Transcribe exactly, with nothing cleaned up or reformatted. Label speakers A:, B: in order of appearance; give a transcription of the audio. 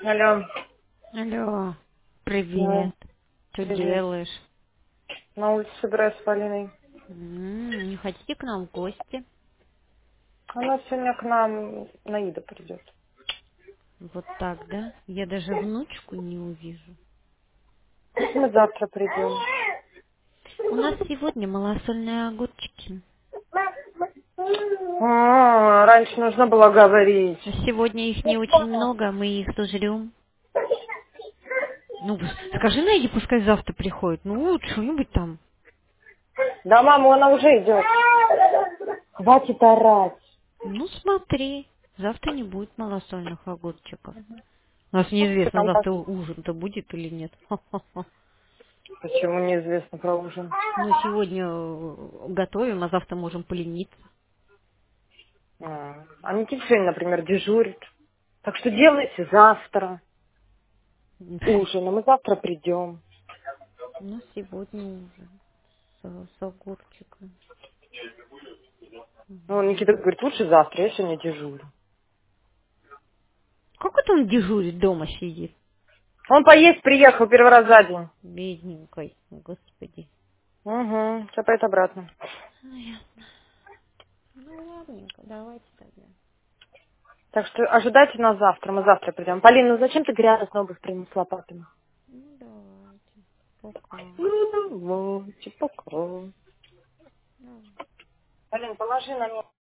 A: Алло.
B: Алло,
A: Да,
B: привет. Что
A: привет.
B: делаешь?
A: На улице собираюсь с Полиной.
B: М, Не хотите к нам в гости?
A: Она сегодня к нам на Ида придет.
B: Вот так, да? Я даже внучку не увижу.
A: Мы завтра придем.
B: У нас сегодня малосольные огурчики.
A: А, раньше нужно было говорить.
B: А сегодня их не очень много, мы их сожрем. Ну, скажи Найди, пускай завтра приходит. Ну, вот что-нибудь там.
A: Да, мама, она уже идет. Хватит орать.
B: Ну, смотри, завтра не будет малосольных огурчиков. У нас
A: Ты
B: неизвестно,
A: там пос-
B: завтра ужин-то будет или нет.
A: Почему неизвестно про ужин?
B: Ну, сегодня э, готовим, а завтра можем полениться.
A: А, а Никита сегодня, например, дежурит. Так что делайте завтра ужин, а мы завтра придем.
B: Ну, сегодня уже с, с огурчиком.
A: Ну, Никита говорит, лучше завтра, я сегодня дежурю.
B: Как это он дежурит, дома сидит?
A: Он поесть приехал первый раз за день.
B: Бедненькой, господи.
A: Угу, все поедет обратно.
B: Ну, ясно. Ну, ладненько, давайте тогда.
A: Так что ожидайте нас завтра, мы завтра придем. Полина, ну зачем ты грязную обувь принесла папину?
B: Ну, давайте. Пока.
A: Ну, давайте, пока.
B: Давай.
A: Полин, положи на место.